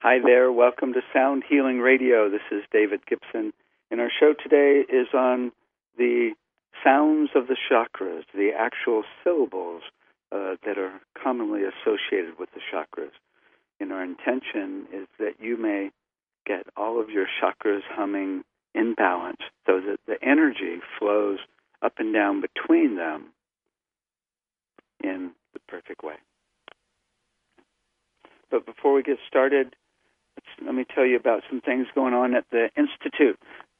Hi there, welcome to Sound Healing Radio. This is David Gibson, and our show today is on the sounds of the chakras, the actual syllables that are commonly associated with the chakras. And our intention is that you may get all of your chakras humming in balance so that the energy flows up and down between them in the perfect way. But before we get started, let me tell you about some things going on at the Institute.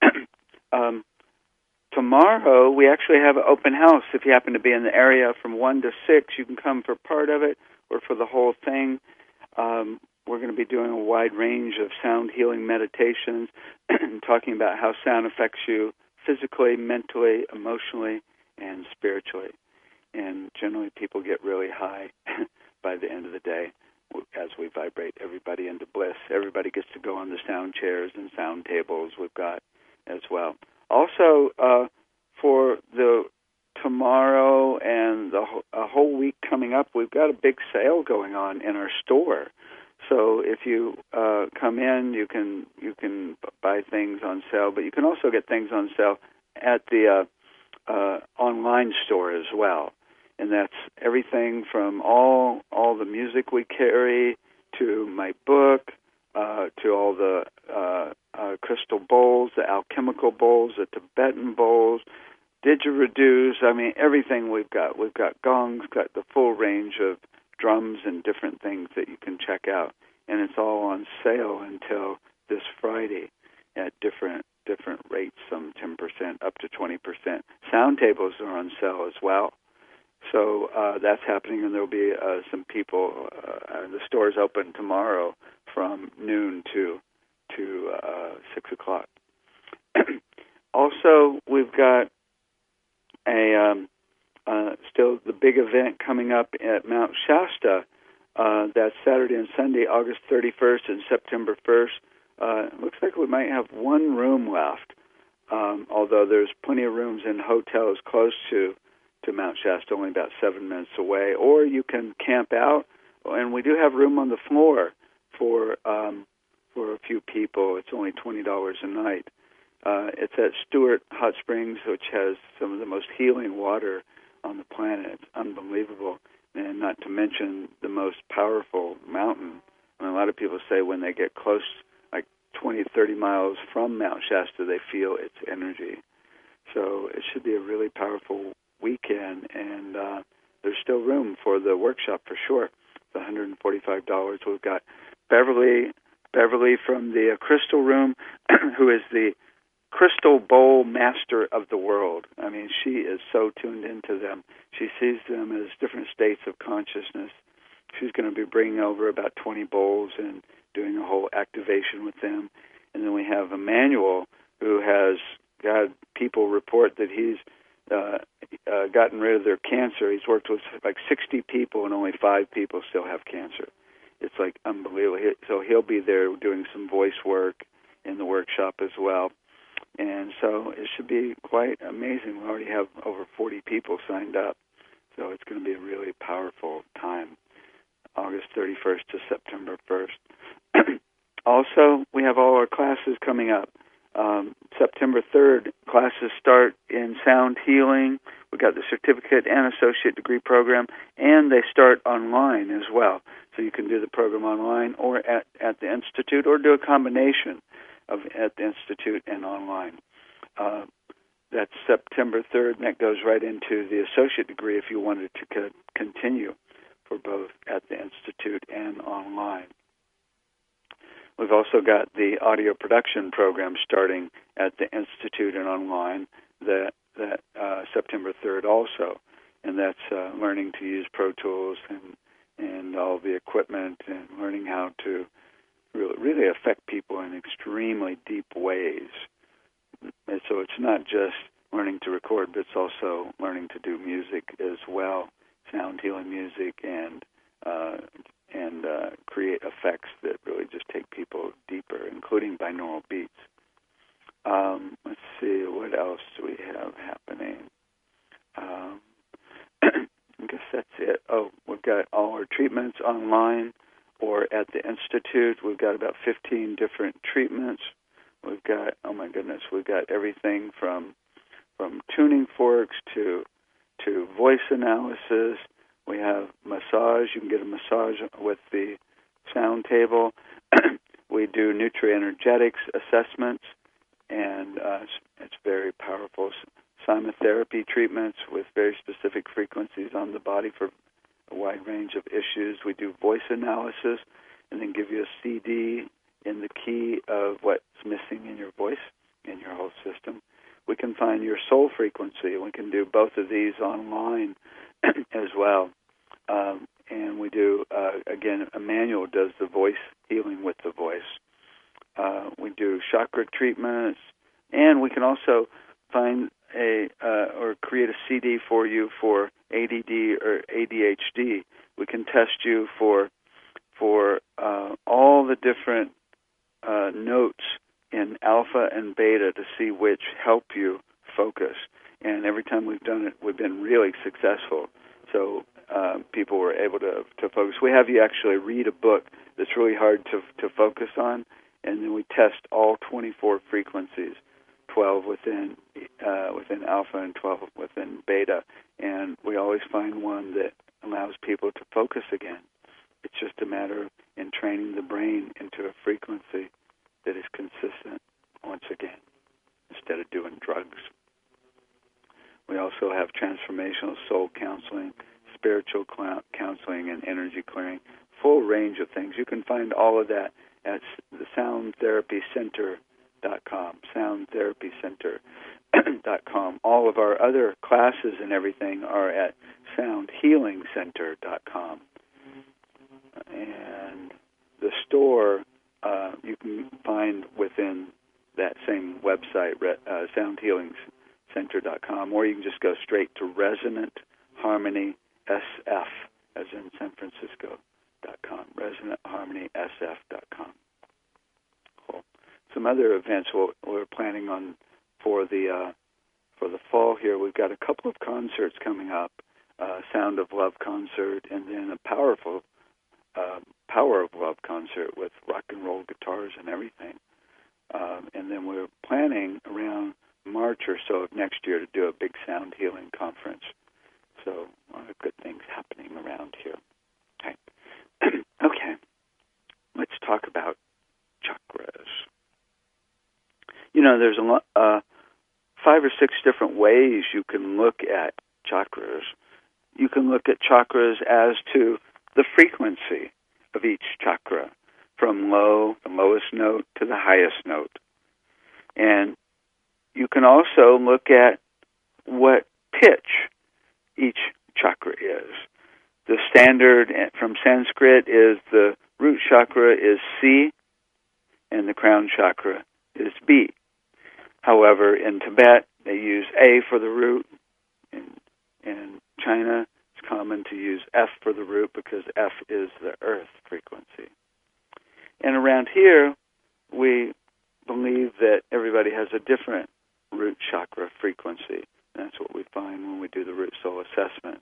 Tomorrow, we actually have an open house. If you happen to be in the area from 1 to 6, you can come for part of it or for the whole thing. We're going to be doing a wide range of sound healing meditations and talking about how sound affects you physically, mentally, emotionally, and spiritually. And generally, people get really high by the end of the day as we vibrate everybody into bliss. Everybody gets to go on the sound chairs and sound tables we've got as well. Also, for the tomorrow and a whole week coming up, we've got a big sale going on in our store. So if you come in, you can buy things on sale, but you can also get things on sale at the online store as well. And that's everything from all the music we carry to my book, to all the crystal bowls, the alchemical bowls, the Tibetan bowls, didgeridoos. I mean, everything we've got. We've got gongs, got the full range of drums and different things that you can check out. And it's all on sale until this Friday at different rates, some 10% up to 20%. Sound tables are on sale as well. So that's happening, and there'll be some people. The store's open tomorrow from noon to 6 o'clock. Also, we've got still the big event coming up at Mount Shasta. That's Saturday and Sunday, August 31st and September 1st. It looks like we might have one room left, although there's plenty of rooms in hotels close to Mount Shasta, only about 7 minutes away. Or you can camp out, and we do have room on the floor for a few people. It's only $20 a night. It's at Stewart Hot Springs, which has some of the most healing water on the planet. It's unbelievable, and not to mention the most powerful mountain. I mean, a lot of people say when they get close, like 20, 30 miles from Mount Shasta, they feel its energy. So it should be a really powerful weekend, and there's still room for the workshop for sure. It's $145. We've got Beverly from the Crystal Room, who is the Crystal Bowl master of the world. I mean, she is so tuned into them. She sees them as different states of consciousness. She's going to be bringing over about 20 bowls and doing a whole activation with them. And then we have Emmanuel, who has had people report that he's gotten rid of their cancer. He's worked with like 60 people, and only 5 people still have cancer. It's like unbelievable. So he'll be there doing some voice work in the workshop as well. And so it should be quite amazing. We already have over 40 people signed up. So it's going to be a really powerful time, August 31st to September 1st. Also, we have all our classes coming up. September 3rd, classes start in sound healing. We've got the certificate and associate degree program, and they start online as well. So you can do the program online or at the Institute, or do a combination of at the Institute and online. That's September 3rd, and that goes right into the associate degree if you wanted to continue for both at the Institute and online. We've also got the audio production program starting at the Institute and online that September 3rd also, and that's learning to use Pro Tools and all the equipment, and learning how to really affect people in extremely deep ways. And so it's not just learning to record, but it's also learning to do music as well, sound healing music, and create effects that really just take people deeper, including binaural beats. Let's see, what else do we have happening? I guess that's it. Oh, we've got all our treatments online. or at the Institute. We've got about 15 different treatments. We've got, oh my goodness, we've got everything from tuning forks to voice analysis. We have massage. You can get a massage with the sound table. We do nutrienergetics assessments, and it's very powerful. Simotherapy treatments with very specific frequencies on the body for a wide range of issues. We do voice analysis and then give you a CD in the key of what's missing in your voice, in your whole system. We can find your soul frequency. We can do both of these online as well. And we do, again, Emmanuel does the voice healing with the voice. We do chakra treatments, and we can also find or create a CD for you for ADD or ADHD. We can test you for all the different notes in alpha and beta to see which help you focus. And every time we've done it, we've been really successful. So people were able to focus. We have you actually read a book that's really hard to focus on, and then we test all 24 frequencies, 12 within alpha and 12 within beta, and we always find one that allows people to focus again. It's just a matter of training the brain into a frequency that is consistent once again, instead of doing drugs. We also have transformational soul counseling, spiritual counseling, and energy clearing, full range of things. You can find all of that at the soundtherapycenter.com, soundtherapycenter.com. All of our other classes and everything are at soundhealingcenter.com. And the store you can find within that same website, soundhealingcenter.com, or you can just go straight to Resonant Harmony SF, as in San Francisco.com, resonantharmonysf.com. Cool. Some other events we're planning on for the fall here. We've got a couple of concerts coming up, Sound of Love concert, and then a powerful Power of Love concert with rock and roll guitars and everything. And then we're planning around March or so of next year to do a big sound healing conference. So a lot of good things happening around here. Okay. Okay. Let's talk about chakras. You know, there's 5 or 6 different ways you can look at chakras. You can look at chakras as to the frequency of each chakra, from the lowest note, to the highest note. And you can also look at what pitch each chakra is. The standard from Sanskrit is the root chakra is C, and the crown chakra is B. However, in Tibet, they use A for the root. In China, it's common to use F for the root because F is the earth frequency. And around here, we believe that everybody has a different root chakra frequency. That's what we find when we do the root soul assessment.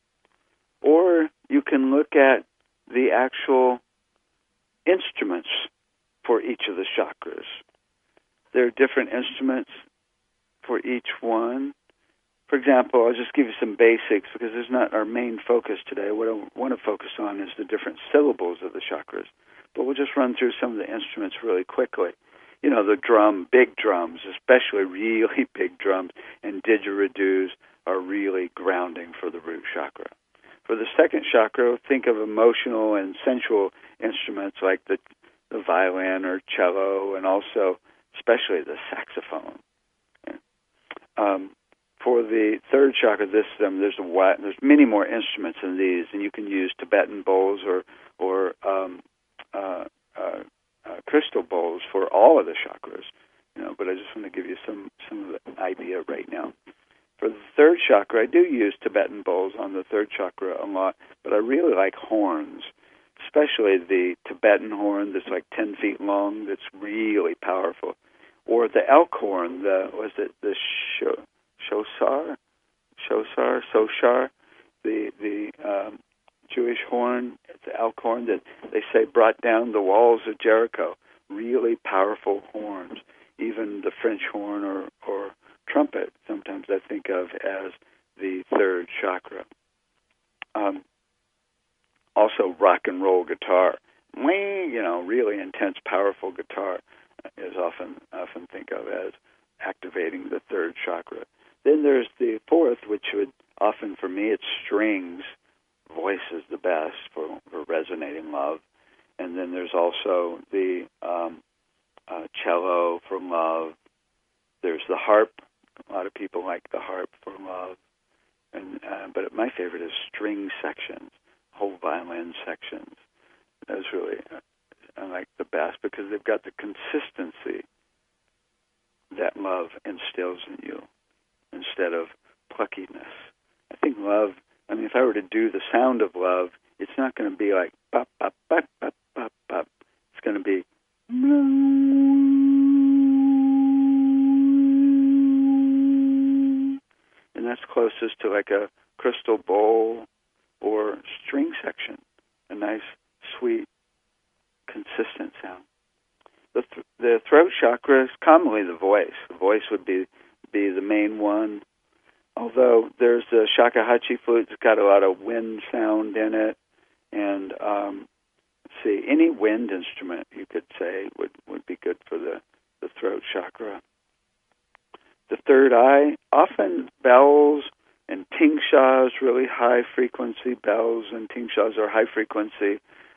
Or you can look at the actual instruments for each of the chakras. There are different instruments for each one. For example, I'll just give you some basics because it's not our main focus today. What I want to focus on is the different syllables of the chakras. But we'll just run through some of the instruments really quickly. You know, the big drums, especially really big drums, and didgeridoos are really grounding for the root chakra. For the second chakra, think of emotional and sensual instruments like the violin or cello, and also especially the saxophone. For the third chakra, there's many more instruments than these, and you can use Tibetan bowls or crystal bowls for all of the chakras. But I just want to give you some of the idea right now. For the third chakra, I do use Tibetan bowls on the third chakra a lot, but I really like horns, especially the Tibetan horn that's like 10 feet long, that's really powerful, or the elk horn, the Shoshar, the Jewish horn. It's the elk horn that they say brought down the walls of Jericho. Really powerful horns. Even the French horn or trumpet, sometimes I think of as the third chakra. Also, rock and roll guitar. Really intense, powerful guitar is often think of as activating the third chakra. Then there's the fourth, which would often, for me, it's strings. Voice is the best for resonating love. And then there's also the cello for love. There's the harp. A lot of people like the harp for love. But my favorite is string sections, whole violin sections. Those really I like the best because they've got the consistency that love instills in you instead of pluckiness. I think love, if I were to do the sound of love, it's not going to be like bop, bop, bop, bop, bop, bop. It's going to be and that's closest to like a crystal bowl or string section, a nice, sweet, consistent sound. The throat chakra is commonly the voice. The voice would be the main one, although there's the shakuhachi flute. It's got a lot of wind sound in it, and any wind instrument you could say would be good for the throat chakra. The third eye, often bells and tingshas, really high frequency bells and tingshas are high frequency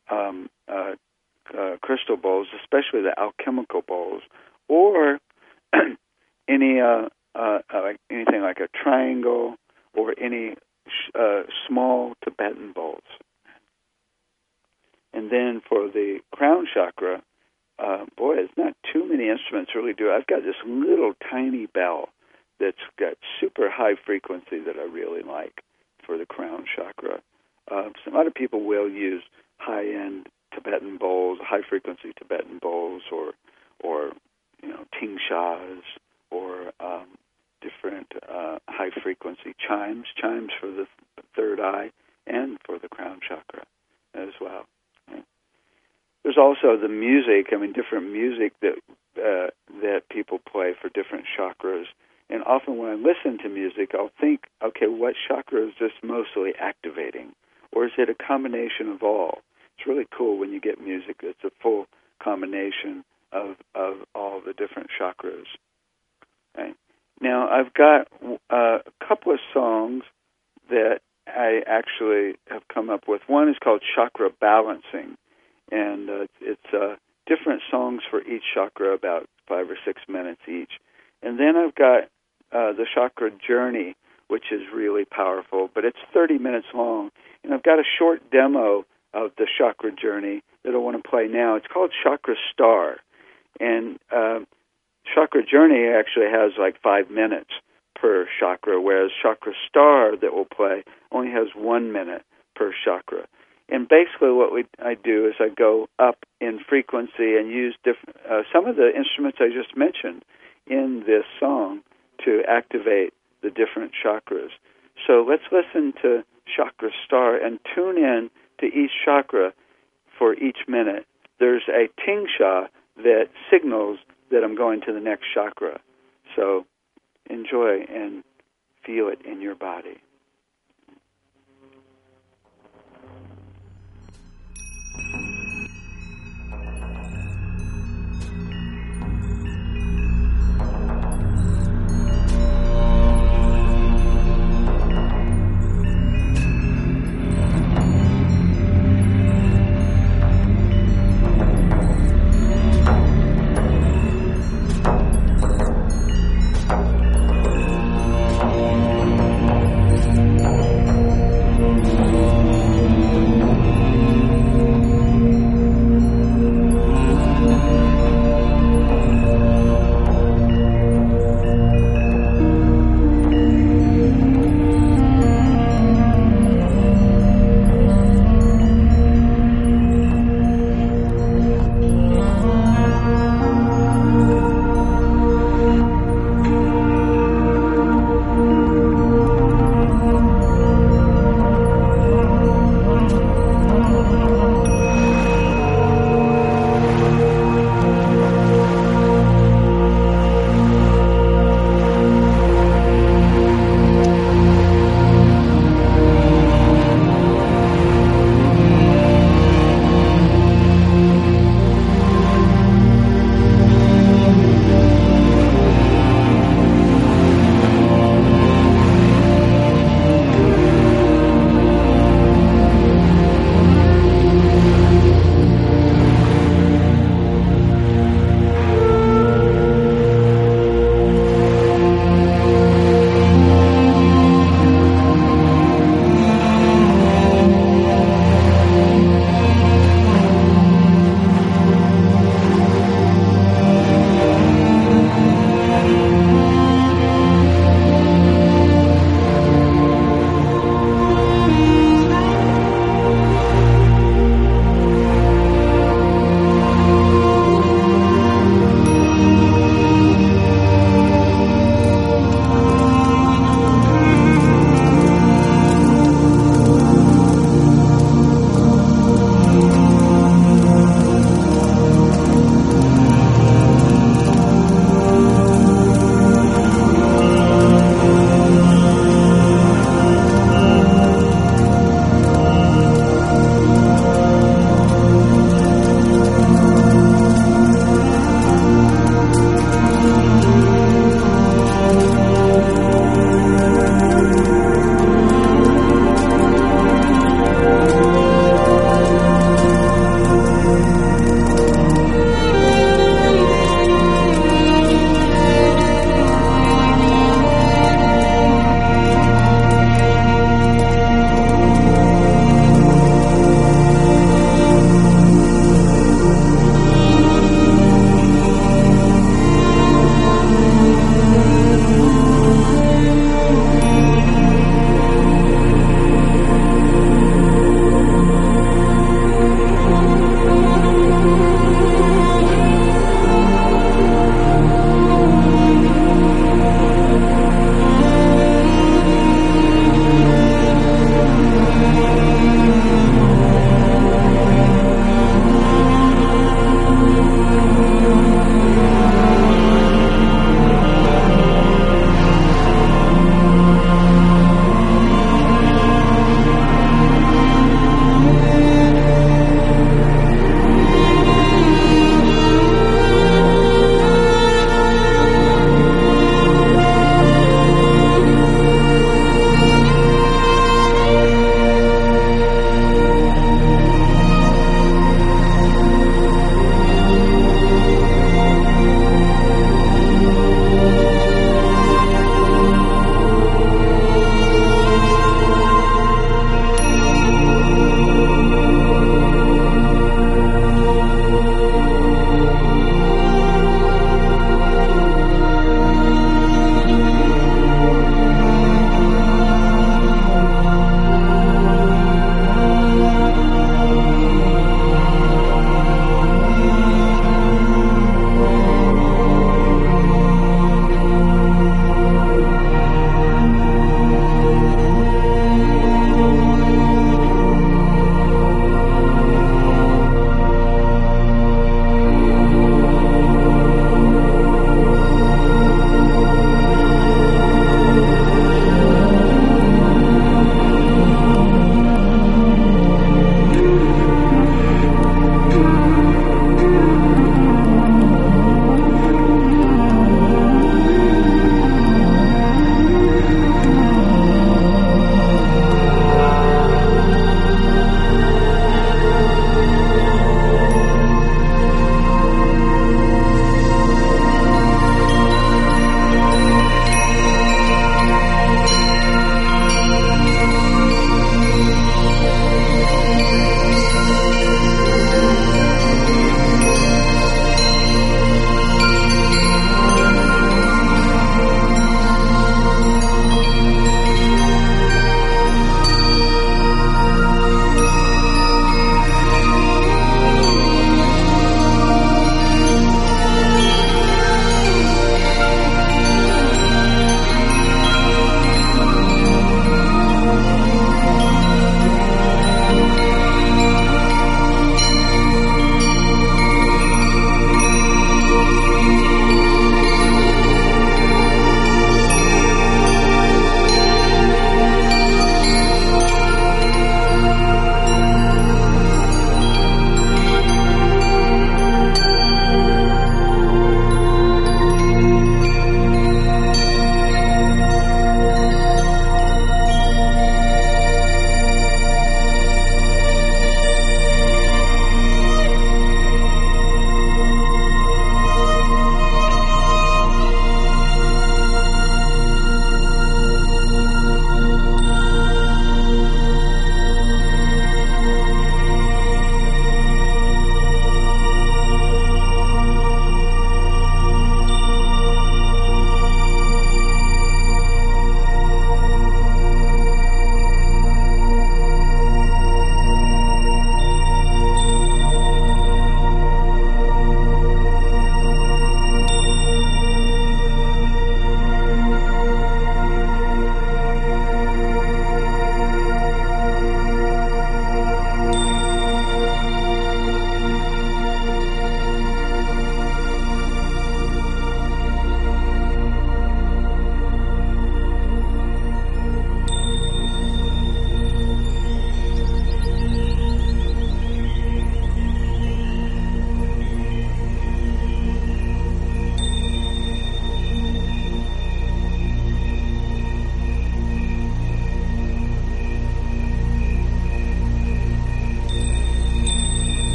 crystal bowls, especially the alchemical bowls, or anything like a triangle or any small Tibetan bowls. And then for the crown chakra, it's not too many instruments really do. I've got this little tiny bell that's got super high frequency that I really like for the crown chakra. A lot of people will use high-end Tibetan bowls, high-frequency Tibetan bowls, or tingshas, or different high-frequency chimes for the third eye and for the crown chakra as well. There's also the music. Different music that people play for different chakras. And often when I listen to music, I'll think, okay, what chakra is this mostly activating? Or is it a combination of all? It's really cool when you get music that's a full combination of all the different chakras. Right? Now, I've got a couple of songs that I actually have come up with. One is called Chakra Balancing, and it's different songs for each chakra, about 5 or 6 minutes each. And then I've got the Chakra Journey, which is really powerful, but it's 30 minutes long. And I've got a short demo of the Chakra Journey that I want to play now. It's called Chakra Star. And Chakra Journey actually has like 5 minutes per chakra, whereas Chakra Star that we'll play only has 1 minute per chakra. And basically what I do is I go up in frequency and use some of the instruments I just mentioned in this song to activate the different chakras. So let's listen to Chakra Star and tune in to each chakra for each minute. There's a tingsha that signals that I'm going to the next chakra. So enjoy and feel it in your body.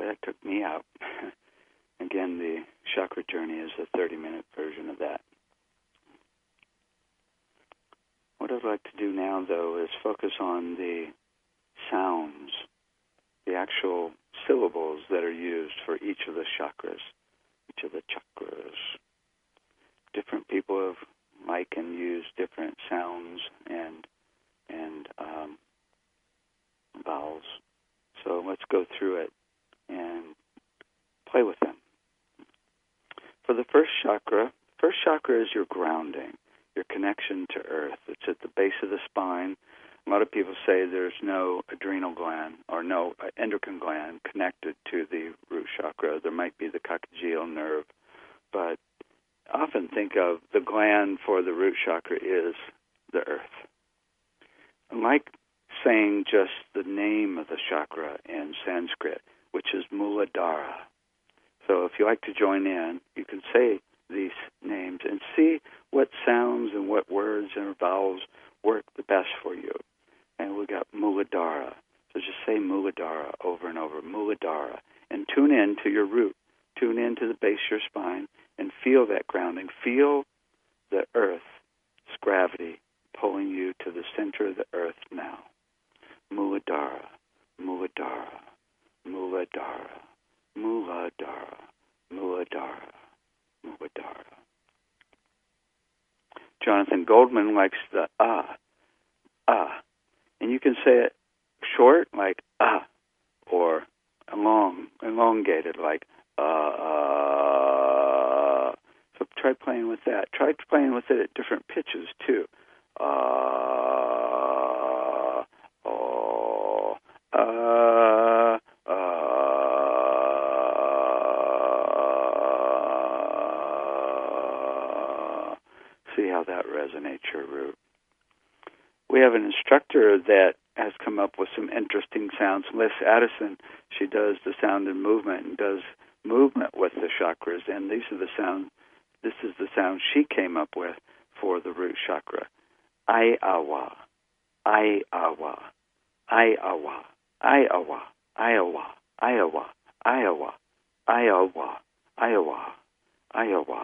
Boy, that took me out. Again, the chakra journey is a 30-minute version of that. What I'd like to do now, though, is focus on the sounds, the actual syllables that are used for each of the chakras. Each of the chakras. Different people have like and use different sounds and vowels. So let's go through it and play with them. For the first chakra is your grounding, your connection to earth. It's at the base of the spine. A lot of people say there's no adrenal gland or no endocrine gland connected to the root chakra. There might be the coccygeal nerve, but I often think of the gland for the root chakra is the earth. Like saying just the name of the chakra in Sanskrit, which is Muladhara. So if you like to join in, you can say these names and see what sounds and what words and vowels work the best for you. And we got Muladhara. So just say Muladhara over and over, Muladhara. And tune in to your root. Tune in to the base of your spine and feel that grounding. Feel the earth's gravity pulling you to the center of the earth now. Muladhara, Muladhara, Muladhara, Muladhara, Muladhara, Muladhara. Jonathan Goldman likes the ah. And you can say it short, like or elongated, like So try playing with that. Try playing with it at different pitches, too. See how that resonates your root. We have an instructor that has come up with some interesting sounds. Liz Addison, she does the sound and movement and does movement with the chakras, and these are the sound. This is the sound she came up with for the root chakra. I-awa, I-awa, I-awa, I-awa, I-awa, I-awa, I-awa, I-awa, I-awa, I-awa.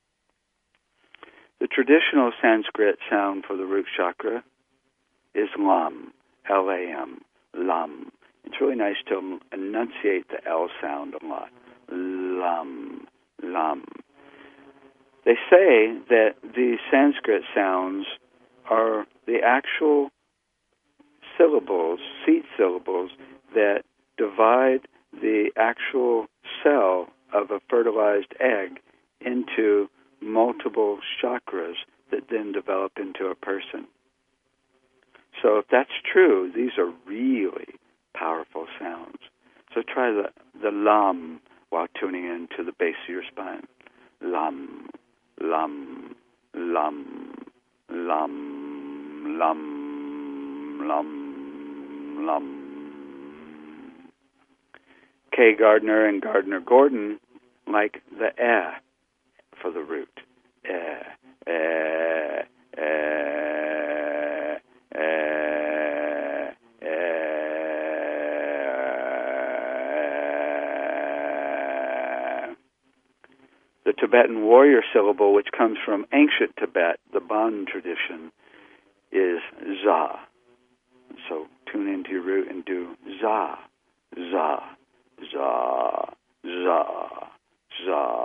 The traditional Sanskrit sound for the root chakra is lam, L-A-M, lam. It's really nice to enunciate the L sound a lot. Lam, lam. They say that the Sanskrit sounds are the actual syllables, seed syllables, that divide the actual cell of a fertilized egg into multiple chakras that then develop into a person. So if that's true, these are really powerful sounds. So try the lam while tuning into the base of your spine. Lam, lam, lam, lam, lam, lam, lam. Kay Gardner and Gardner Gordon like the for the root. The Tibetan warrior syllable, which comes from ancient Tibet, the Bon tradition, is za. So tune into your root and do za, za, za, za, za,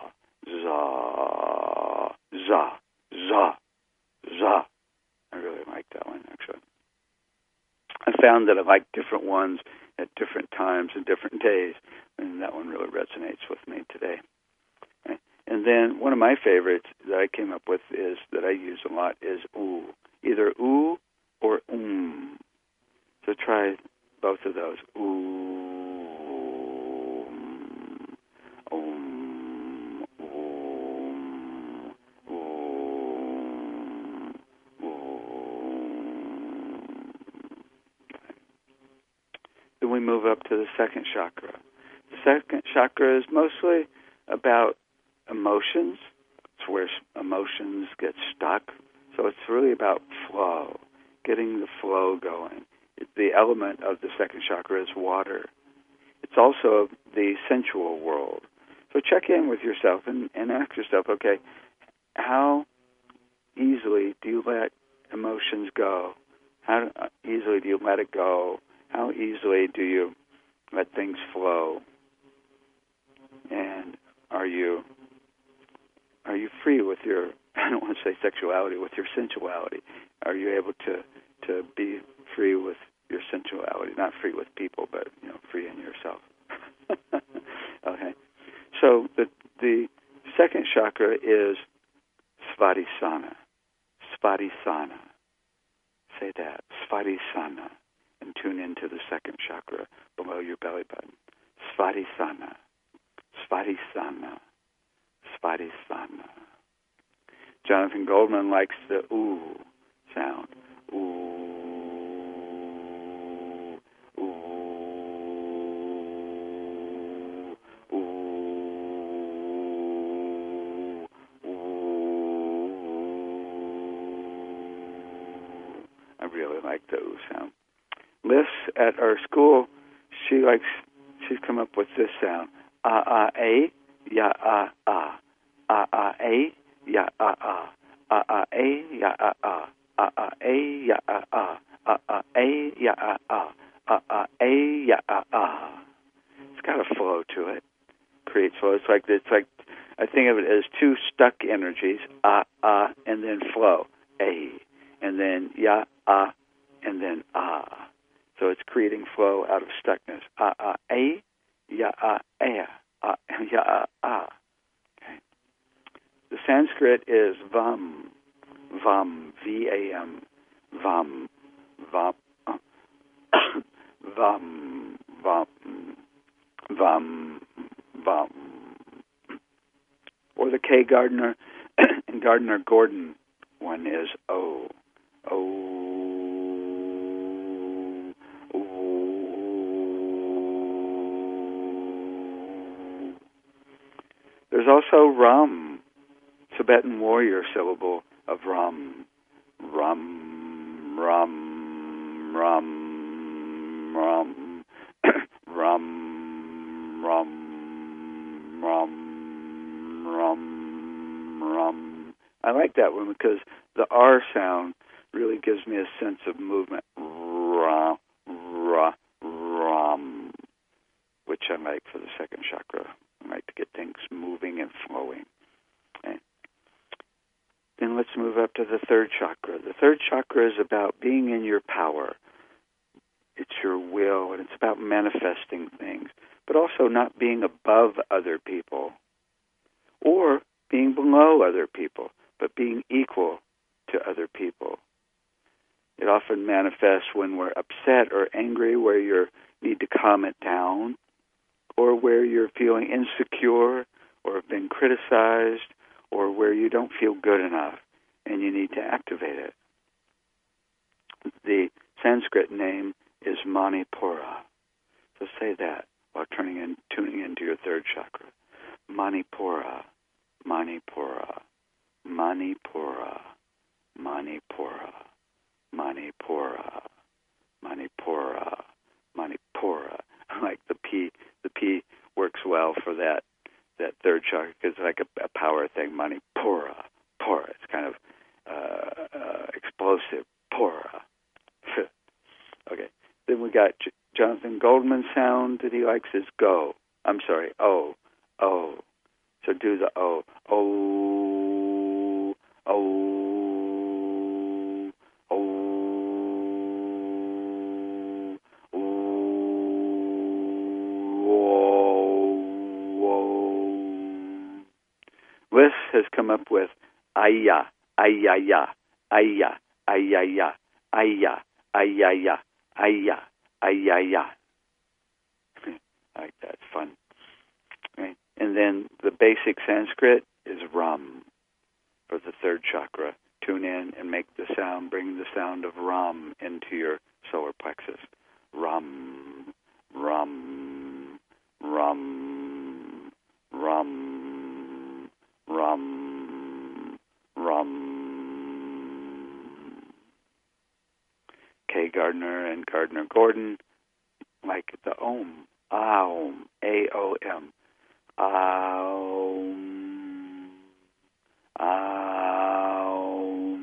za, za, za, za. I really like that one, actually. I found that I like different ones at different times and different days, and that one really resonates with me today. And then one of my favorites that I came up with is that I use a lot is oo. Either oo or So try both of those. Then we move up to the second chakra. The second chakra is mostly about emotions. It's where emotions get stuck. So it's really about flow, getting the flow going. The element of the second chakra is water. It's also the sensual world. So check in with yourself and ask yourself, okay, how easily do you let emotions go? How easily do you let it go? How easily do you let things flow? And are you free with your, I don't want to say sexuality, with your sensuality? Are you able to be free with your sensuality? Not free with people, but free in yourself. Okay. So the second chakra is Svadhisthana. Svadhisthana. Say that. Svadhisthana. And tune into the second chakra below your belly button. Svadhisthana. Svadhisthana. Svadhisthana. Jonathan Goldman likes the ooh sound. Ooh. I really like the ooh sound. Liz at our school, she's come up with this sound. A, ya a. A, ya a. A, ya a. A, ya a. A, ya a. A, ya a. It's got a flow to it. Creates flow. It's like I think of it as two stuck energies. And then flow. A, and then ya a, and then So it's creating flow out of stuckness. A, ya ya Okay. The Sanskrit is vam, V-A-M, vam, vam, vam. Or the K. Gardner and Gardner Gordon one is O. There's also Ram, Tibetan warrior syllable of Ram. Ram, Ram, Ram, Ram, Ram, Ram, Ram, Ram, Ram. I like that one because the R sound really gives me a sense of movement. Ra, ra, ram, which I like for the second chakra. I like to get things moving and flowing. Okay. Then let's move up to the third chakra. The third chakra is about being in your power. It's your will, and it's about manifesting things, but also not being above other people or being below other people, but being equal to other people. It often manifests when we're upset or angry, where you need to calm it down, or where you're feeling insecure or have been criticized, or where you don't feel good enough and you need to activate it. The Sanskrit name is Manipura. So say that while tuning into your third chakra. Manipura, Manipura, Manipura, Manipura, Manipura, Manipura, Manipura. I like the P. The P works well for that third chakra because it's like a power thing. Manipura, Pura. It's kind of explosive. Pura. Okay. Then we got Jonathan Goldman's sound that he likes is go. I'm sorry, O. O. So do the O. O. O. O. O. O. Liz has come up with Aya, Ayaya, Aya, Ayaya, Aya, Ayaya, Aya, Ayaya. I like that. It's fun. Right? And then the basic Sanskrit is Ram for the third chakra. Tune in and make the sound, bring the sound of Ram into your solar plexus. Ram, Ram, Ram, Ram, Ram, Ram. Kay Gardner and Gardner Gordon like the Om Aum, A-O-M. Aum, Aum,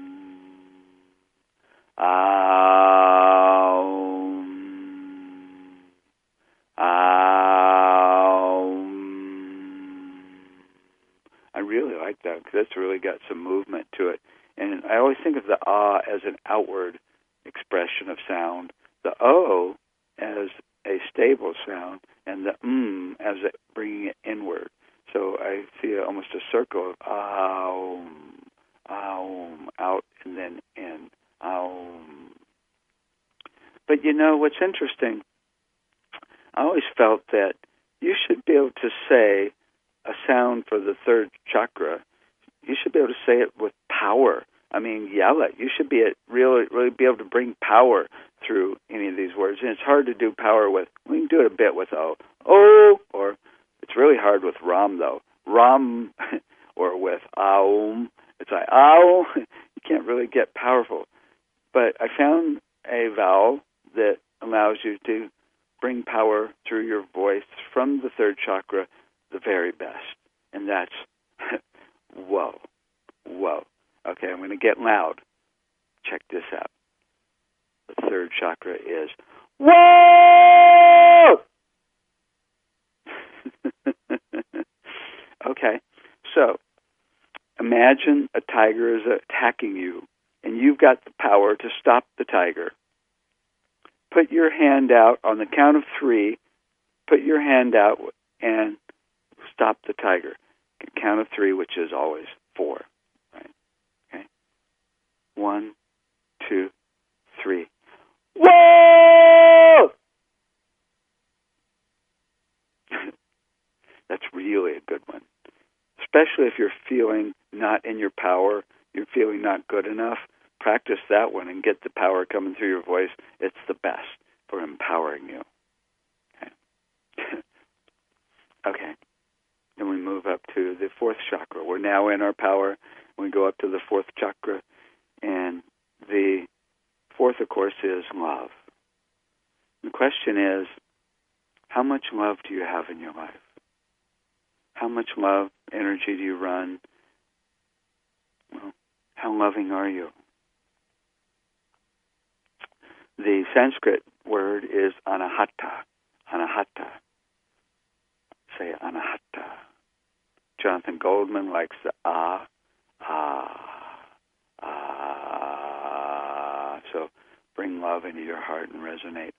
Aum, Aum. I really like that because that's really got some movement to it. And I always think of the ah as an outward expression of sound, the o as a stable sound, and the as bringing it inward. So I see almost a circle of aum, aum, out and then in, aum. But you know what's interesting? I always felt that you should be able to say a sound for the third chakra. You should be able to say it with power. I mean, yell it. You should be really be able to bring power through any of these words. And it's hard to do power with. We can do it a bit with or it's really hard with ram though. Ram, or with aum. It's like ow. You can't really get powerful. But I found a vowel that allows you to bring power through your voice from the third chakra, the very best, and that's whoa, whoa. Okay, I'm going to get loud. Check this out. The third chakra is whoa! Okay, so imagine a tiger is attacking you, and you've got the power to stop the tiger. Put your hand out on the count of 3. Put your hand out and stop the tiger. Count of 3, which is always 4. Right? Okay. 1, 2, 3. Whoa! That's really a good one. Especially if you're feeling not in your power, you're feeling not good enough. Practice that one and get the power coming through your voice. It's the best for empowering you. Okay. Okay. Then we move up to the 4th chakra. We're now in our power. We go up to the 4th chakra. And the 4th, of course, is love. The question is, how much love do you have in your life? How much love, energy do you run? Well, how loving are you? The Sanskrit word is anahata. Anahata. Say anahata. Jonathan Goldman likes the ah. So bring love into your heart and resonate.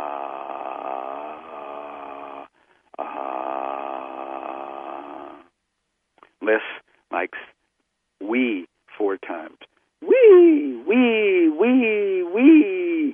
Liz likes we 4 times. Wee, wee, wee, wee.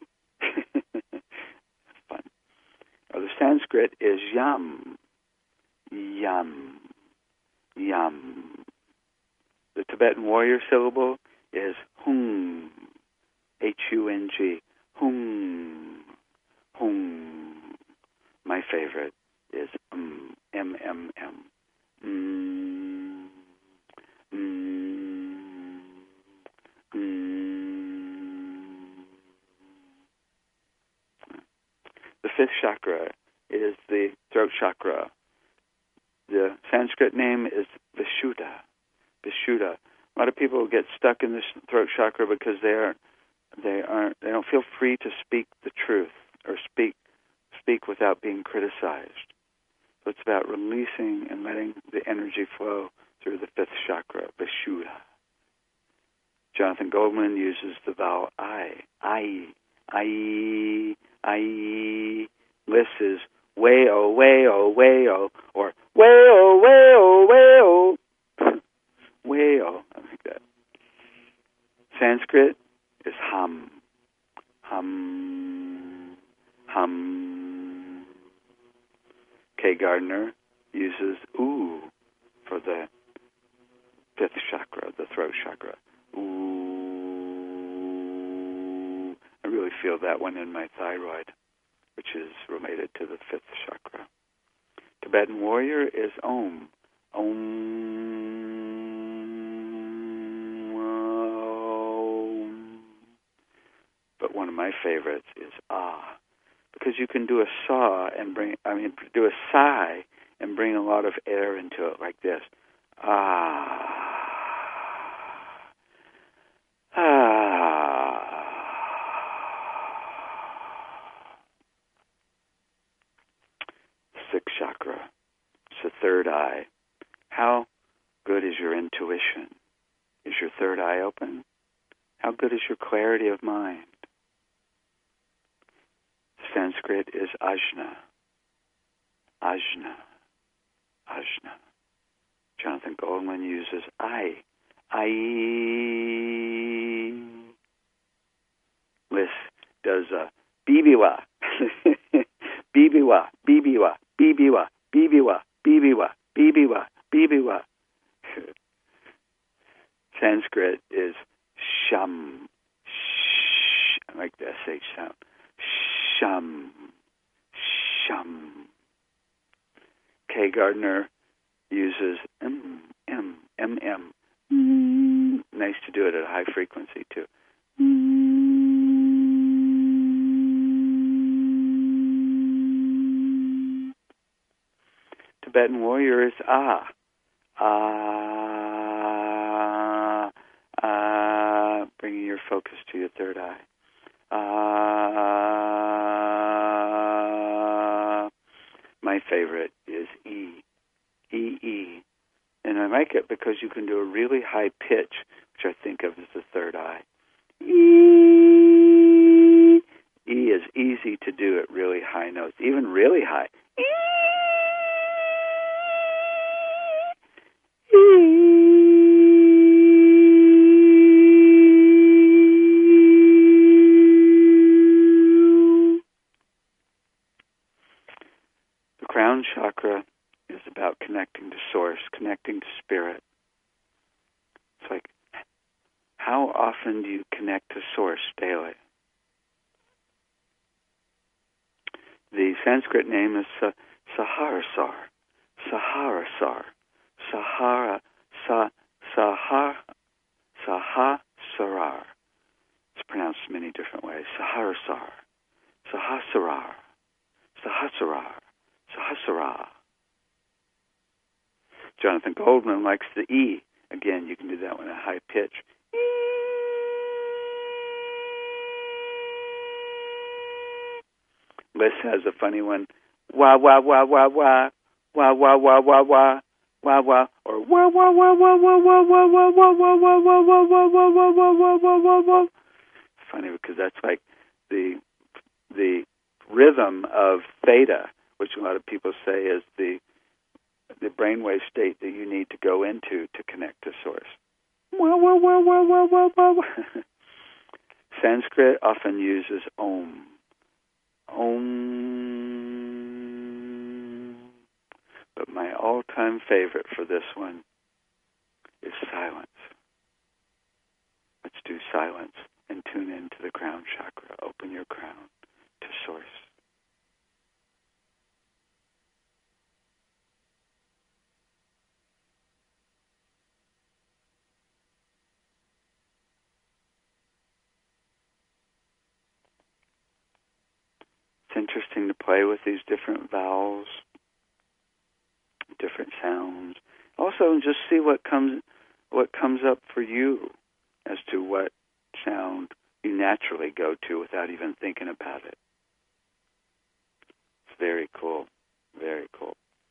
Fun. The Sanskrit is yam. Yum. Yum. The Tibetan warrior syllable is hung. H-U-N-G. Hung. Hung. My favorite is M-M-M. The 5th chakra is the throat chakra. The Sanskrit name is Vishuddha. Vishuddha. A lot of people get stuck in this throat chakra because they don't feel free to speak the truth or speak without being criticized. So it's about releasing and letting the energy flow through the 5th chakra, Vishuddha. Jonathan Goldman uses the vowel I. Liz is way-o, way-o, way-o, or way-o, way-o, way-o. Way-o, I like that. Sanskrit is hum. Hum. Hum. Kay Gardner uses ooh for the 5th chakra, the throat chakra. Ooh. I really feel that one in my thyroid, which is related to the 5th chakra. Tibetan warrior is Om. Om. Om. But one of my favorites is Ah, because because you can do a do a sigh and bring a lot of air into it like this. Ah. Ah. Sixth chakra. It's the third eye. How good is your intuition? Is your third eye open? How good is your clarity of mind? Sanskrit is ajna. Ajna. Ajna. Jonathan Goldman uses I. Liz does bibiwa. Bibiwa, bibiwa, bibiwa, bibiwa, bibiwa, bibiwa, bibiwa. Sanskrit is sham. I like the SH sound. Sham. Sham. Kay Gardner uses M. Nice to do it at a high frequency, too. Tibetan warrior is Ah. Ah. Ah. Bringing your focus to your third eye. Ah. My favorite is E. E. And I like it because you can do a really high pitch, which I think of as the third eye. E. E is easy to do at really high notes, even really high. E. The crown chakra is about connecting to source, connecting to spirit. It's like, how often do you connect to source daily? The Sanskrit name is Saharasar. Saharasar. Sahasarar. It's pronounced many different ways. Saharasar. Sahasarar. Sahasarar. Sahasrara. Jonathan Goldman likes the E. Again, you can do that one at a high pitch. Liz has a funny one. Wah, wah, wah, wah, wah. Wah, wah, wah, wah, wah. Wah, wah. Or wah, wah, wah, wah, wah, wah, wah, wah, wah, wah, wah, wah, wah, wah, wah, wah, wah, wah, wah. Funny because that's like the rhythm of theta, which a lot of people say is the brainwave state that you need to go into to connect to source. Wah, wah, wah, wah, wah, wah, wah. Sanskrit often uses Om. Om. But my all-time favorite for this one is silence. Let's do silence and tune into the crown chakra. Open your crown to source. It's interesting to play with these different vowels, different sounds. Also, just see what comes up for you as to what sound you naturally go to without even thinking about it. It's very cool. Very cool.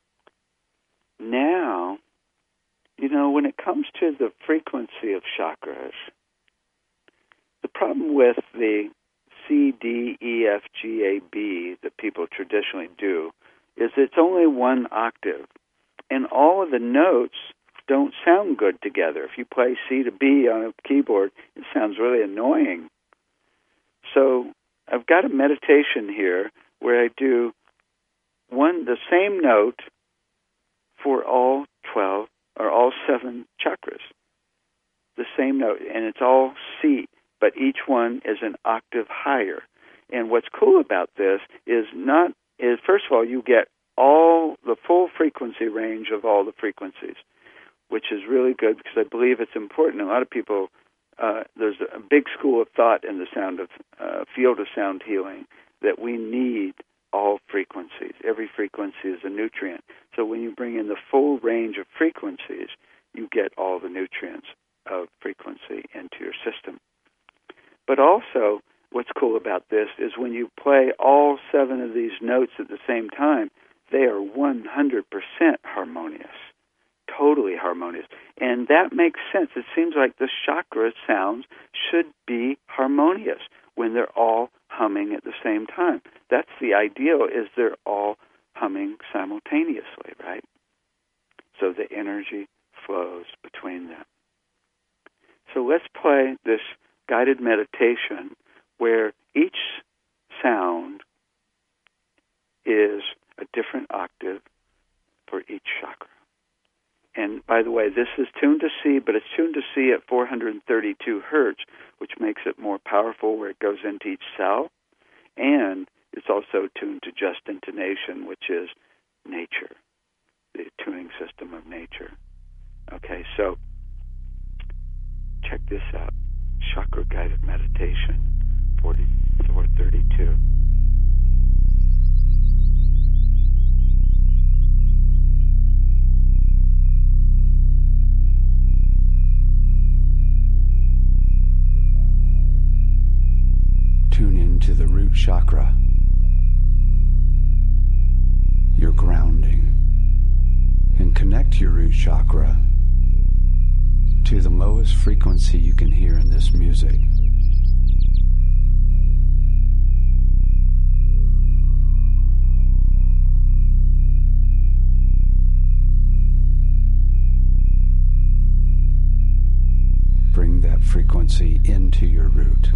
Now, when it comes to the frequency of chakras, the problem with the C, D, E, F, G, A, B that people traditionally do is it's only one octave. And all of the notes don't sound good together. If you play C to B on a keyboard, it sounds really annoying. So I've got a meditation here where I do the same note for all 12 or all 7 chakras. The same note, and it's all C, but each one is an octave higher. And what's cool about this is first of all, you get all the full frequency range of all the frequencies, which is really good because I believe it's important. A lot of people, there's a big school of thought in the field of sound healing that we need all frequencies. Every frequency is a nutrient. So when you bring in the full range of frequencies, you get all the nutrients of frequency into your system. But also, what's cool about this is when you play all 7 of these notes at the same time, they are 100% harmonious, totally harmonious. And that makes sense. It seems like the chakra sounds should be harmonious when they're all humming at the same time. That's the ideal, is they're all humming simultaneously, right? So the energy flows between them. So let's play this guided meditation where each sound is a different octave for each chakra. And by the way, this is tuned to C, but it's tuned to C at 432 hertz, which makes it more powerful where it goes into each cell. And it's also tuned to just intonation, which is nature, the tuning system of nature. Okay, so check this out. Chakra guided meditation, 432. Tune into the root chakra, your grounding, and connect your root chakra to the lowest frequency you can hear in this music. Bring that frequency into your root.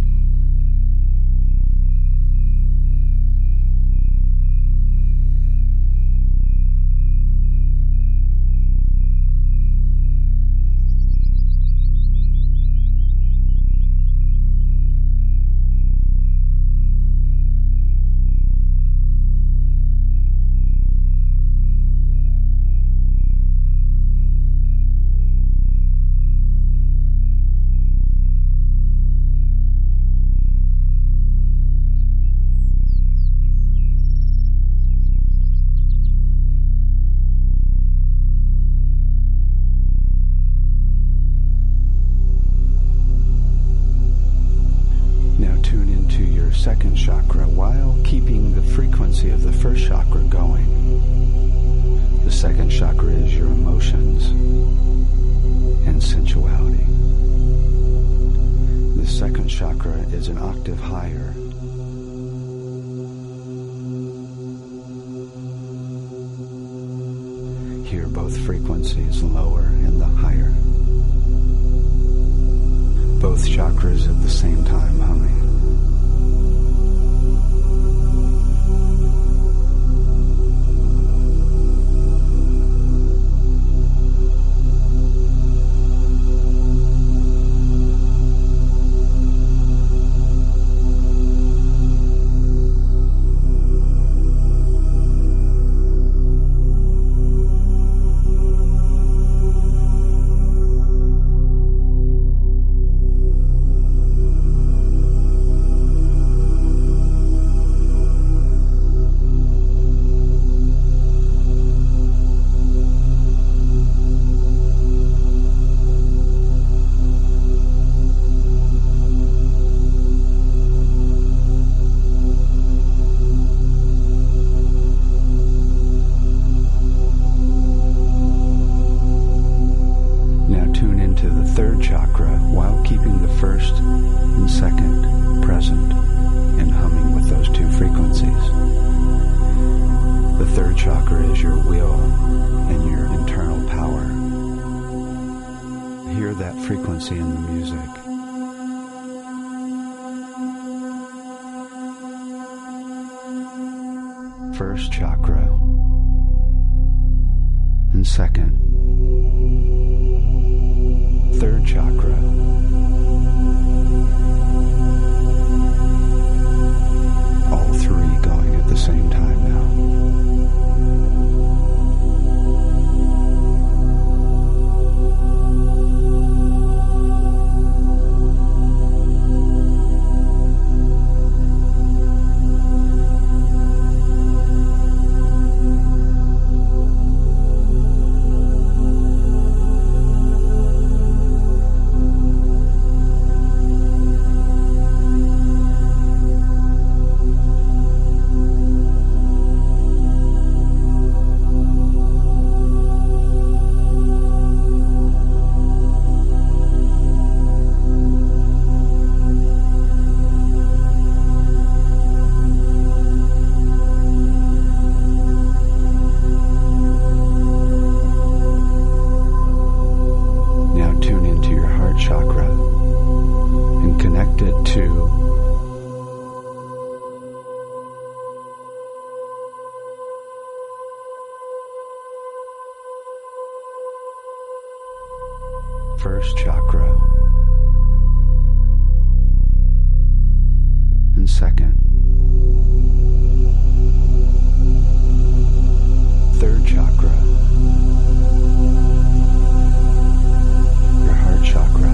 Second chakra while keeping the frequency of the first chakra going. The second chakra is your emotions and sensuality. The second chakra is an octave higher. Hear both frequencies, lower and the higher. Both chakras at the same time humming. Third chakra while keeping the first and second present and humming with those two frequencies. The third chakra is your will and your internal power. Hear that frequency in the music. First chakra and second. Third chakra. All three going at the same time now. First chakra and second, third chakra, your heart chakra,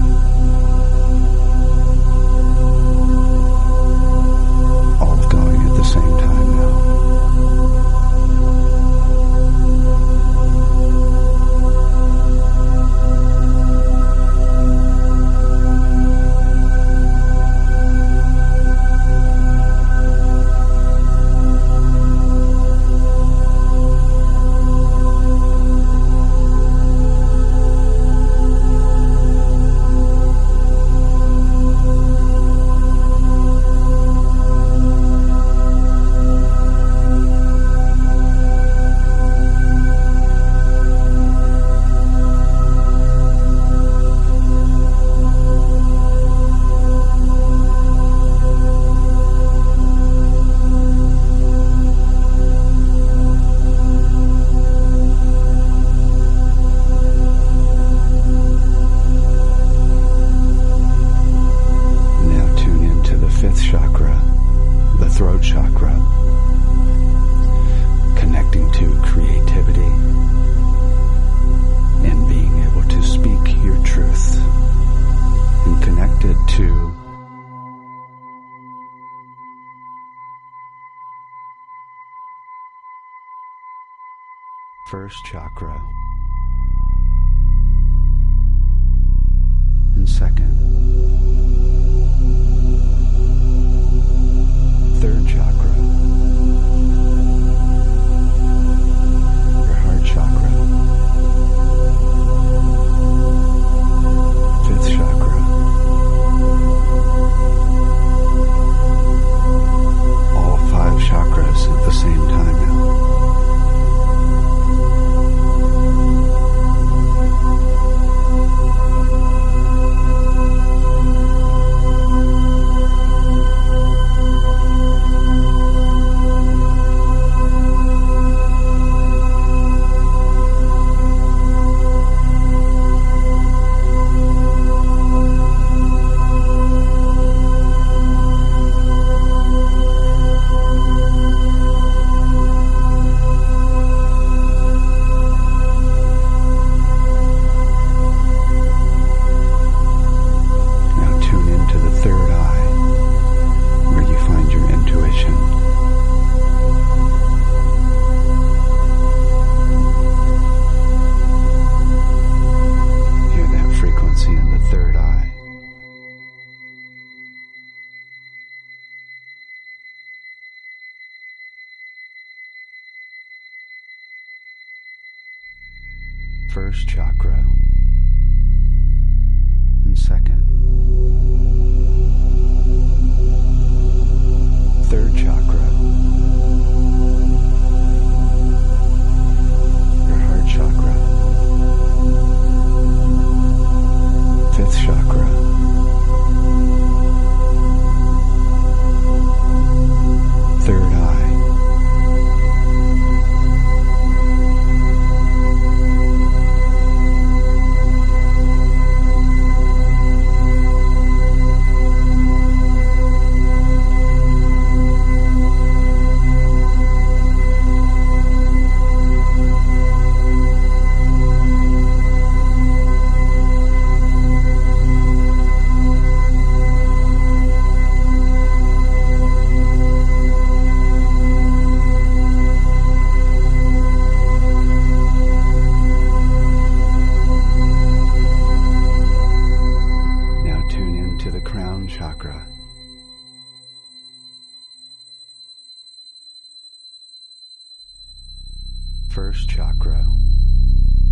all going at the same time now. First chakra and second, third chakra, your heart chakra, fifth chakra, all five chakras at the same time now. First chakra and second, third chakra, your heart chakra, fifth chakra, third eye, chakra. First chakra